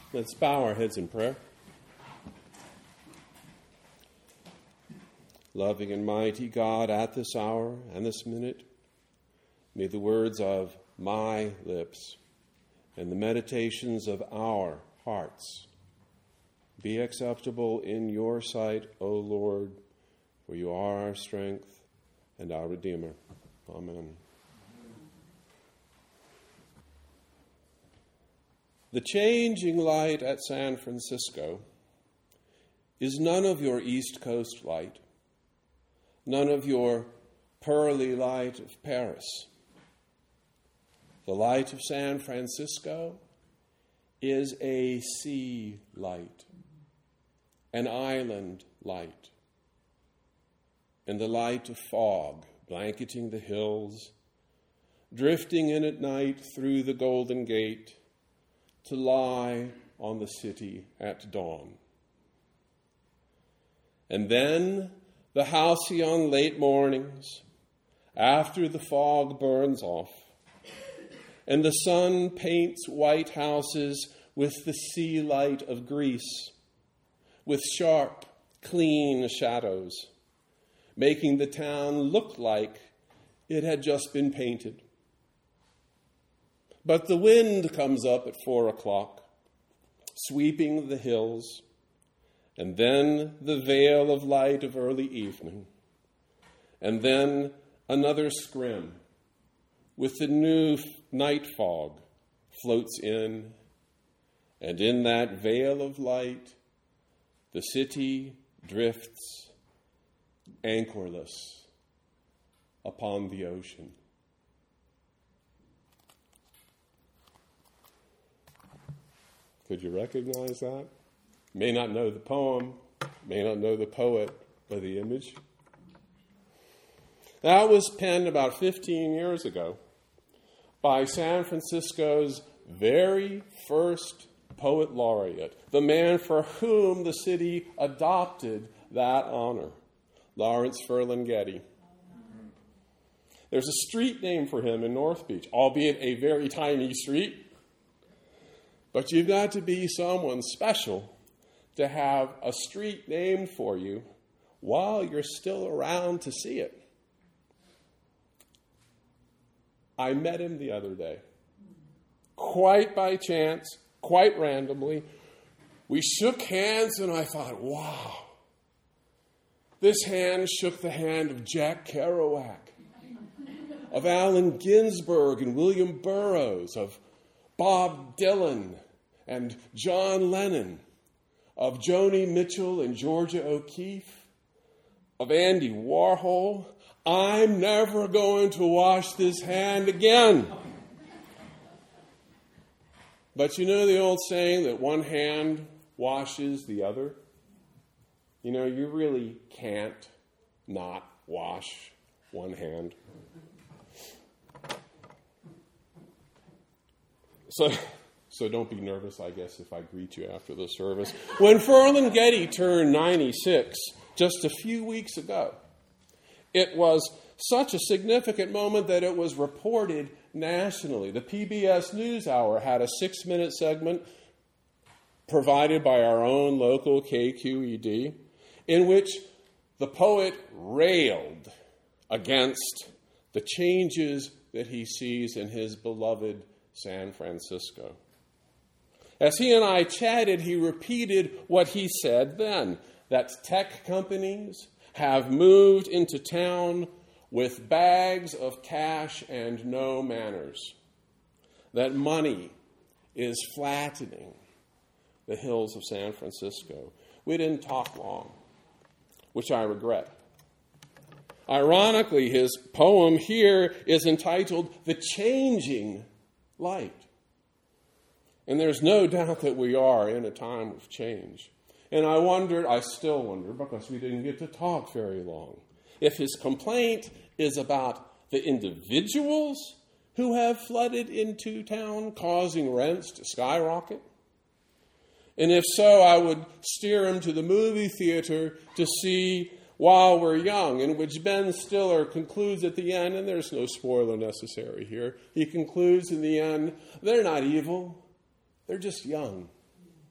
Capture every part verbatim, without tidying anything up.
Let's bow our heads in prayer. Loving and mighty God, at this hour and this minute, may the words of my lips and the meditations of our hearts be acceptable in your sight, O Lord, for you are our strength and our Redeemer. Amen. The changing light at San Francisco is none of your East Coast light, none of your pearly light of Paris. The light of San Francisco is a sea light, an island light, and the light of fog blanketing the hills, drifting in at night through the Golden Gate, to lie on the city at dawn. And then the halcyon late mornings, after the fog burns off, and the sun paints white houses with the sea light of Greece, with sharp, clean shadows, making the town look like it had just been painted. But the wind comes up at four o'clock, sweeping the hills, and then the veil of light of early evening, and then another scrim with the new night fog floats in, and in that veil of light, the city drifts anchorless upon the ocean. Could you recognize that? May not know the poem, may not know the poet, or the image. That was penned about fifteen years ago by San Francisco's very first poet laureate, the man for whom the city adopted that honor, Lawrence Ferlinghetti. There's a street name for him in North Beach, albeit a very tiny street. But you've got to be someone special to have a street named for you while you're still around to see it. I met him the other day, quite by chance, quite randomly. We shook hands and I thought, wow, this hand shook the hand of Jack Kerouac, of Allen Ginsberg and William Burroughs, of Bob Dylan and John Lennon, of Joni Mitchell and Georgia O'Keeffe, of Andy Warhol. I'm never going to wash this hand again. But you know the old saying that one hand washes the other? You know, you really can't not wash one hand. So, so don't be nervous, I guess, if I greet you after the service. When Ferlinghetti turned ninety-six just a few weeks ago, it was such a significant moment that it was reported nationally. The P B S NewsHour had a six-minute segment provided by our own local K Q E D in which the poet railed against the changes that he sees in his beloved San Francisco. As he and I chatted, he repeated what he said then, that tech companies have moved into town with bags of cash and no manners, that money is flattening the hills of San Francisco. We didn't talk long, which I regret. Ironically, his poem here is entitled The Changing Light. And there's no doubt that we are in a time of change. And I wondered, I still wonder, because we didn't get to talk very long, if his complaint is about the individuals who have flooded into town, causing rents to skyrocket. And if so, I would steer him to the movie theater to see While We're Young, in which Ben Stiller concludes at the end, and there's no spoiler necessary here, he concludes in the end, they're not evil, they're just young.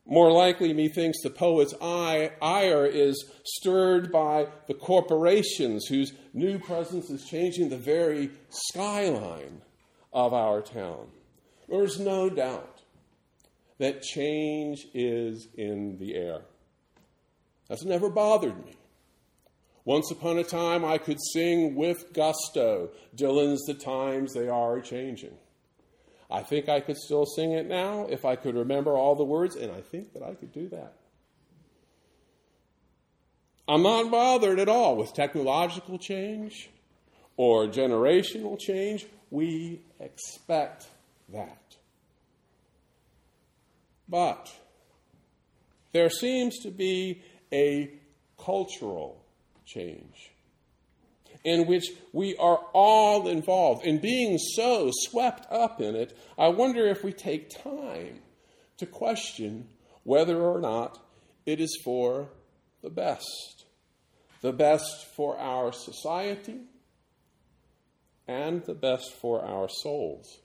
More likely, methinks the poet's eye, ire is stirred by the corporations whose new presence is changing the very skyline of our town. There's no doubt that change is in the air. That's never bothered me. Once upon a time, I could sing with gusto Dylan's "The Times They Are Changing." I think I could still sing it now if I could remember all the words, and I think that I could do that. I'm not bothered at all with technological change or generational change. We expect that. But there seems to be a cultural change in which we are all involved. In being so swept up in it, I wonder if we take time to question whether or not it is for the best. The best for our society and the best for our souls.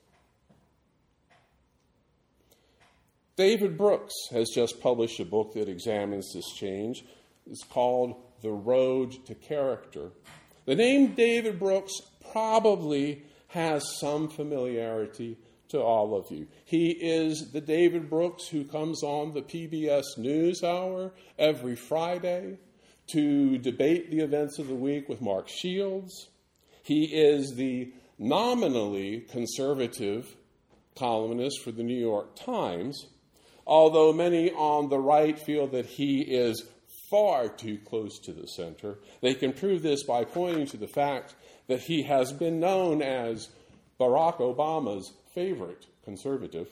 David Brooks has just published a book that examines this change. It's called The Road to Character. The name David Brooks probably has some familiarity to all of you. He is the David Brooks who comes on the P B S NewsHour every Friday to debate the events of the week with Mark Shields. He is the nominally conservative columnist for the New York Times, although many on the right feel that he is far too close to the center. They can prove this by pointing to the fact that he has been known as Barack Obama's favorite conservative.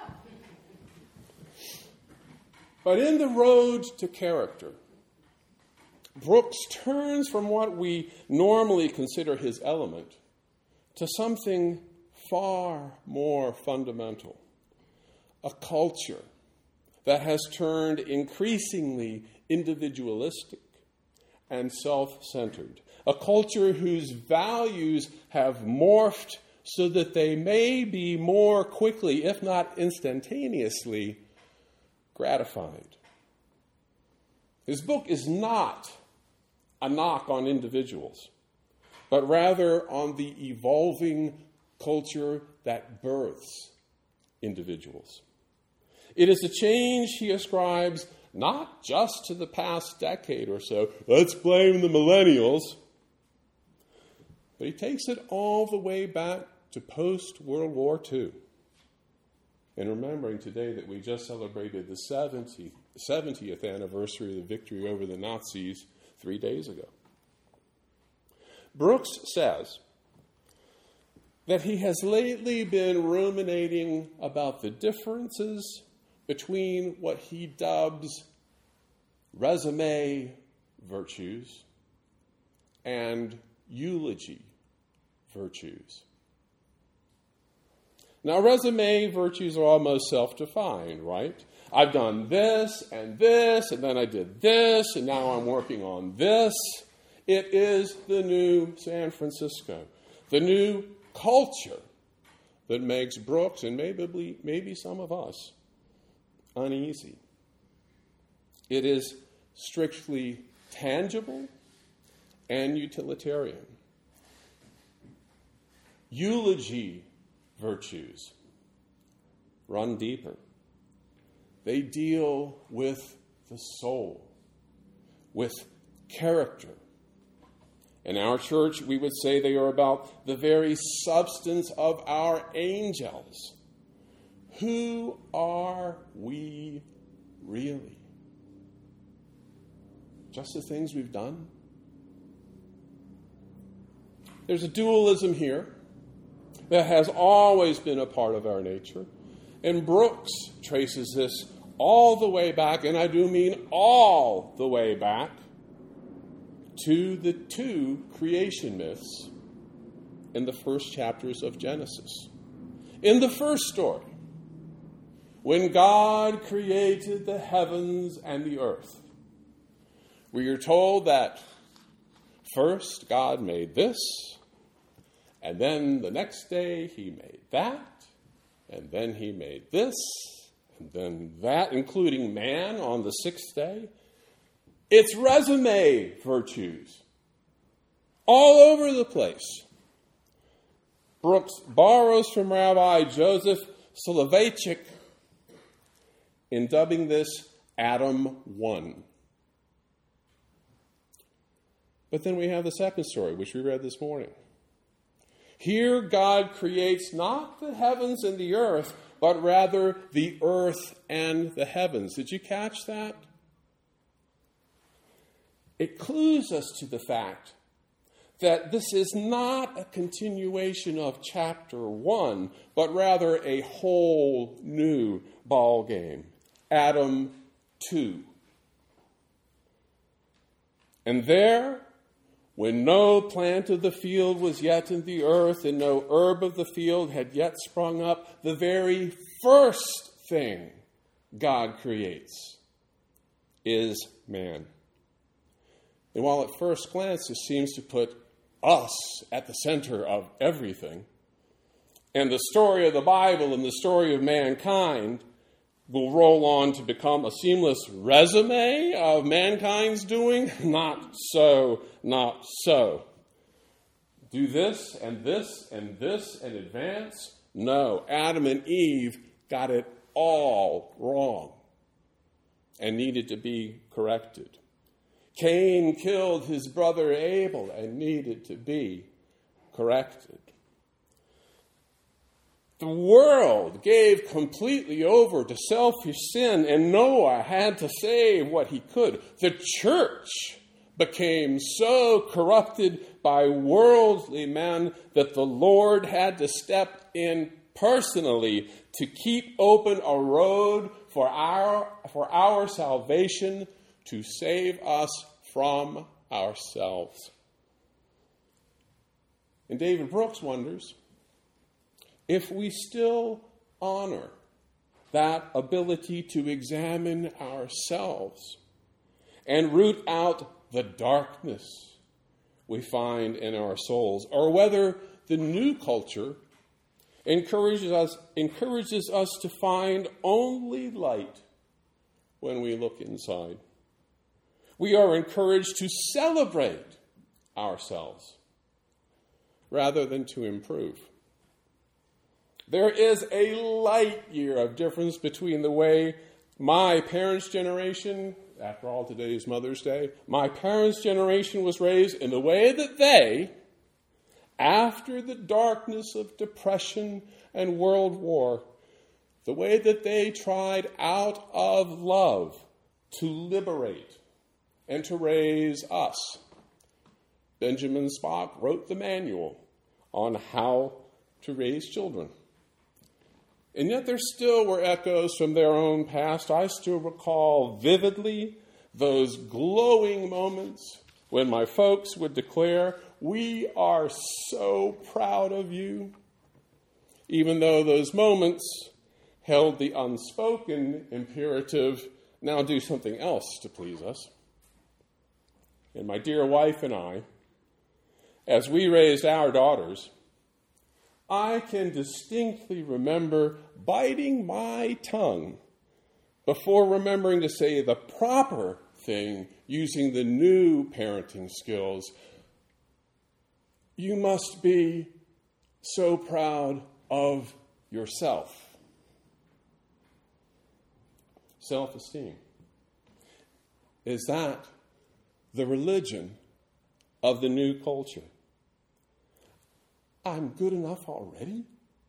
But in The Road to Character, Brooks turns from what we normally consider his element to something far more fundamental, a culture that has turned increasingly individualistic and self-centered, a culture whose values have morphed so that they may be more quickly, if not instantaneously, gratified. His book is not a knock on individuals, but rather on the evolving culture that births individuals. It is a change he ascribes not just to the past decade or so, let's blame the millennials, but he takes it all the way back to post-World War Two. And remembering today that we just celebrated the seventieth, seventieth anniversary of the victory over the Nazis three days ago. Brooks says that he has lately been ruminating about the differences between what he dubs resume virtues and eulogy virtues. Now, resume virtues are almost self-defined, right? I've done this and this, and then I did this, and now I'm working on this. It is the new San Francisco, the new culture that makes Brooks, and maybe, maybe some of us, uneasy. It is strictly tangible and utilitarian. Eulogy virtues run deeper. They deal with the soul, with character. In our church, we would say they are about the very substance of our angels. Who are we really? Just the things we've done? There's a dualism here that has always been a part of our nature. And Brooks traces this all the way back, and I do mean all the way back, to the two creation myths in the first chapters of Genesis. In the first story, when God created the heavens and the earth, we are told that first God made this, and then the next day he made that, and then he made this, and then that, including man on the sixth day. It's resume virtues all over the place. Brooks borrows from Rabbi Joseph Soloveitchik in dubbing this Adam one. But then we have the second story, which we read this morning. Here God creates not the heavens and the earth, but rather the earth and the heavens. Did you catch that? It clues us to the fact that this is not a continuation of chapter one, but rather a whole new ball game. Adam two. And there, when no plant of the field was yet in the earth, and no herb of the field had yet sprung up, the very first thing God creates is man. And while at first glance it seems to put us at the center of everything, and the story of the Bible and the story of mankind will roll on to become a seamless resume of mankind's doing, not so, not so. Do this and this and this and advance? No, Adam and Eve got it all wrong and needed to be corrected. Cain killed his brother Abel and needed to be corrected. The world gave completely over to selfish sin, and Noah had to save what he could. The church became so corrupted by worldly men that the Lord had to step in personally to keep open a road for our, for our salvation, to save us from ourselves. And David Brooks wonders if we still honor that ability to examine ourselves and root out the darkness we find in our souls, or whether the new culture encourages us, encourages us to find only light when we look inside. We are encouraged to celebrate ourselves rather than to improve. There is a light year of difference between the way my parents' generation, after all, today is Mother's Day, my parents' generation was raised, and the way that they, after the darkness of depression and World War, the way that they tried out of love to liberate and to raise us. Benjamin Spock wrote the manual on how to raise children. And yet there still were echoes from their own past. I still recall vividly those glowing moments when my folks would declare, "We are so proud of you," even though those moments held the unspoken imperative, "Now do something else to please us." And my dear wife and I, as we raised our daughters, I can distinctly remember biting my tongue before remembering to say the proper thing using the new parenting skills. You must be so proud of yourself. Self-esteem. Is that the religion of the new culture? I'm good enough already?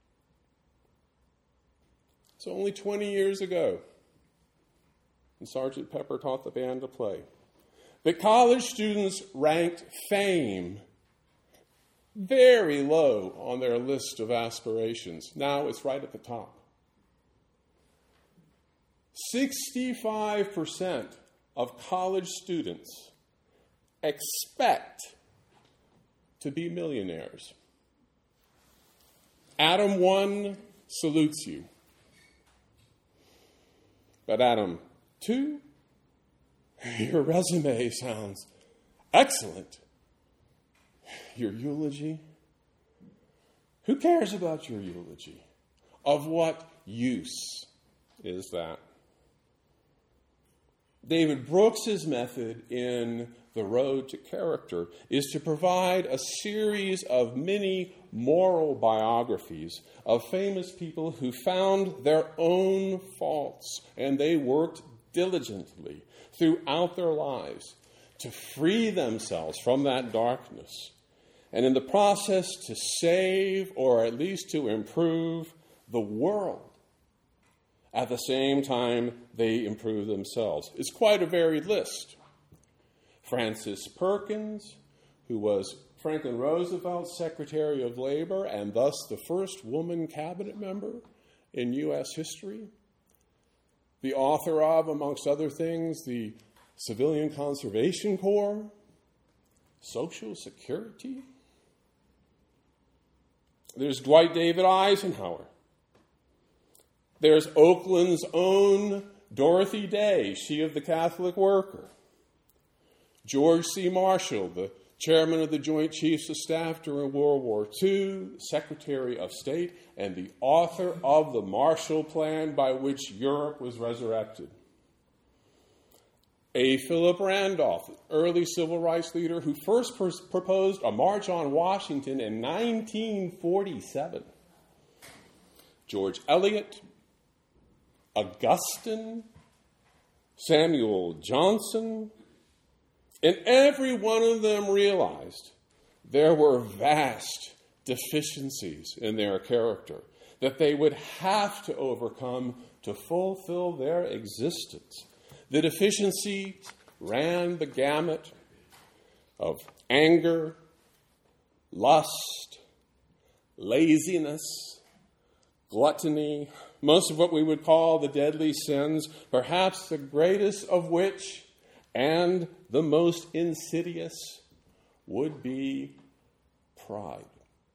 It's only twenty years ago, and Sergeant Pepper taught the band to play, that college students ranked fame very low on their list of aspirations. Now it's right at the top. sixty-five percent of college students expect to be millionaires. Adam one salutes you. But Adam two, your resume sounds excellent. Your eulogy? Who cares about your eulogy? Of what use is that David Brooks's method in The Road to Character is to provide a series of mini moral biographies of famous people who found their own faults, and they worked diligently throughout their lives to free themselves from that darkness, and in the process to save or at least to improve the world. At the same time, they improve themselves. It's quite a varied list. Frances Perkins, who was Franklin Roosevelt's Secretary of Labor and thus the first woman cabinet member in U S history. The author of, amongst other things, the Civilian Conservation Corps, Social Security. There's Dwight David Eisenhower. There's Oakland's own Dorothy Day, she of the Catholic Worker. George C. Marshall, the chairman of the Joint Chiefs of Staff during World War Two, Secretary of State, and the author of the Marshall Plan by which Europe was resurrected. A. Philip Randolph, early civil rights leader who first pers- proposed a march on Washington in nineteen forty-seven. George Eliot, Augustine, Samuel Johnson, and every one of them realized there were vast deficiencies in their character that they would have to overcome to fulfill their existence. The deficiencies ran the gamut of anger, lust, laziness, gluttony, most of what we would call the deadly sins, perhaps the greatest of which and the most insidious would be pride.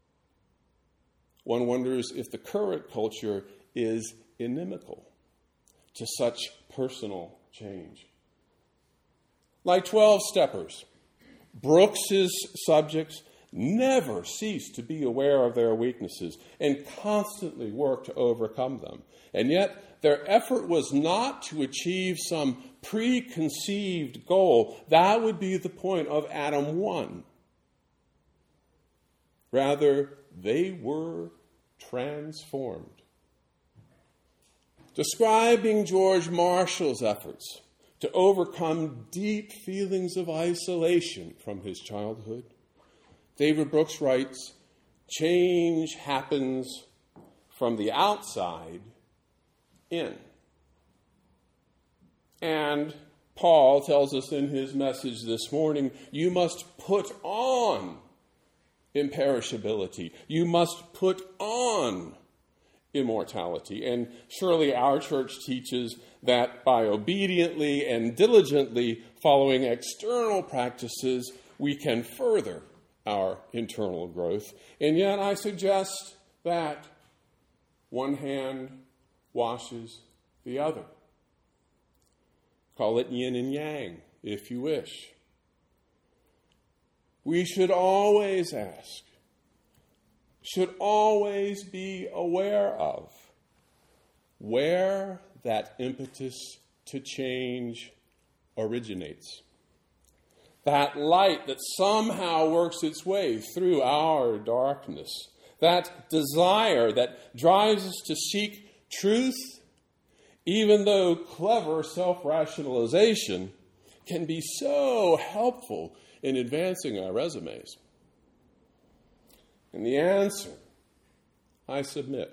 One wonders if the current culture is inimical to such personal change. Like twelve-steppers, Brooks's subjects never cease to be aware of their weaknesses and constantly work to overcome them. And yet, their effort was not to achieve some preconceived goal. That would be the point of Adam one. Rather, they were transformed. Describing George Marshall's efforts to overcome deep feelings of isolation from his childhood, David Brooks writes, change happens from the outside in. And Paul tells us in his message this morning, you must put on imperishability. You must put on immortality. And surely our church teaches that by obediently and diligently following external practices, we can further our internal growth. And yet I suggest that one hand washes the other. Call it yin and yang, if you wish. We should always ask, should always be aware of where that impetus to change originates. That light that somehow works its way through our darkness. That desire that drives us to seek truth, even though clever self-rationalization can be so helpful in advancing our resumes. And the answer, I submit,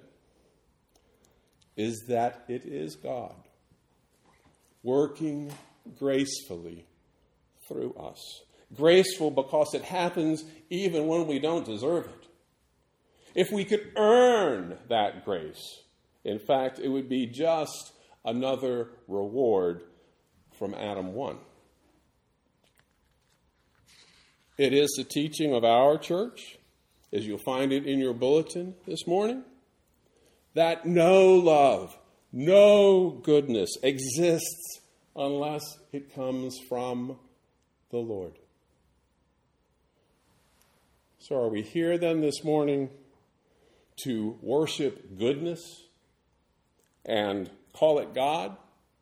is that it is God working gracefully through us. Graceful because it happens even when we don't deserve it. If we could earn that grace, in fact, it would be just another reward from Adam one. It is the teaching of our church, as you'll find it in your bulletin this morning, that no love, no goodness exists unless it comes from the Lord. So are we here then this morning to worship goodness and call it God?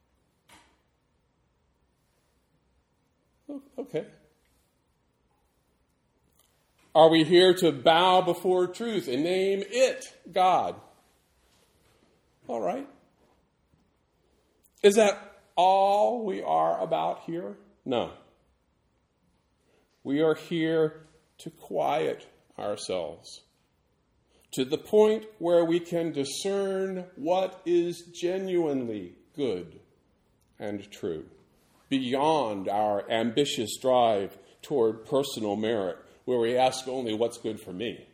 Okay. Are we here to bow before truth and name it God? All right. Is that all we are about here? No. We are here to quiet ourselves to the point where we can discern what is genuinely good and true, beyond our ambitious drive toward personal merit, where we ask only what's good for me.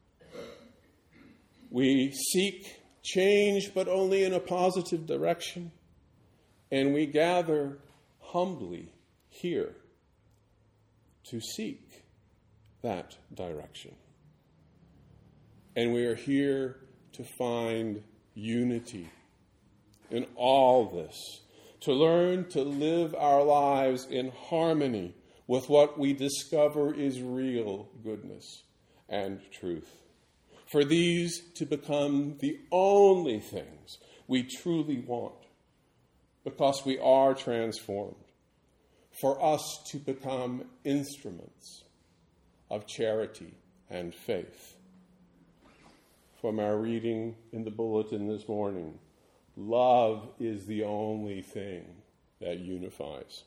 We seek change, but only in a positive direction, and we gather humbly here to seek that direction. And we are here to find unity in all this, to learn to live our lives in harmony with what we discover is real goodness and truth. For these to become the only things we truly want, because we are transformed. For us to become instruments of charity and faith. From our reading in the bulletin this morning, love is the only thing that unifies.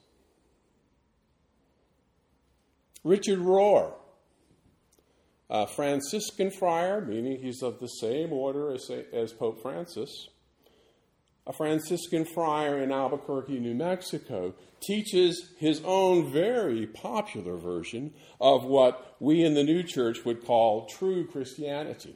Richard Rohr, a Franciscan friar, meaning he's of the same order as, as Pope Francis, a Franciscan friar in Albuquerque, New Mexico, teaches his own very popular version of what we in the New Church would call true Christianity.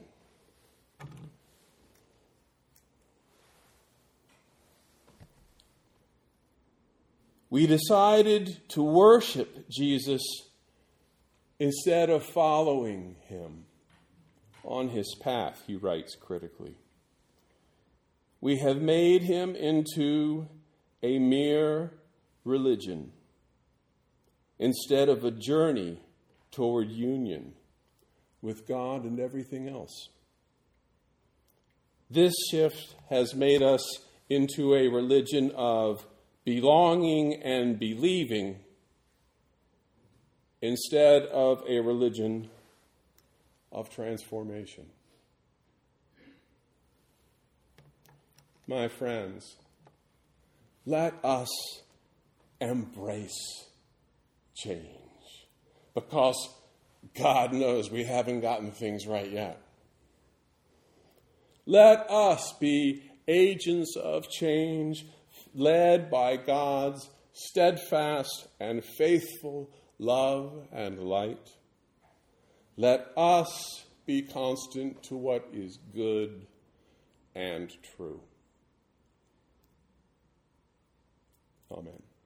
We decided to worship Jesus instead of following him on his path, he writes critically. We have made him into a mere religion instead of a journey toward union with God and everything else. This shift has made us into a religion of belonging and believing instead of a religion of transformation. My friends, let us embrace change, because God knows we haven't gotten things right yet. Let us be agents of change, led by God's steadfast and faithful love and light. Let us be constant to what is good and true. Amen.